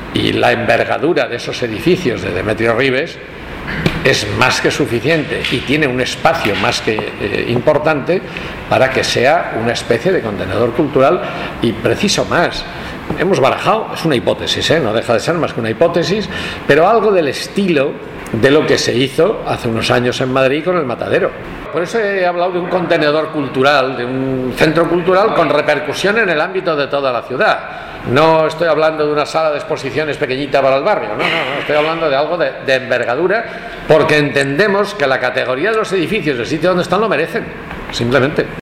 y la envergadura de esos edificios de Demetrio Ribes es más que suficiente y tiene un espacio más que importante para que sea una especie de contenedor cultural. Y preciso más, hemos barajado, es una hipótesis, no deja de ser más que una hipótesis, pero algo del estilo de lo que se hizo hace unos años en Madrid con el Matadero. Por eso he hablado de un contenedor cultural, de un centro cultural con repercusión en el ámbito de toda la ciudad. No estoy hablando de una sala de exposiciones pequeñita para el barrio, no, estoy hablando de algo de envergadura, porque entendemos que la categoría de los edificios del sitio donde están lo merecen, simplemente.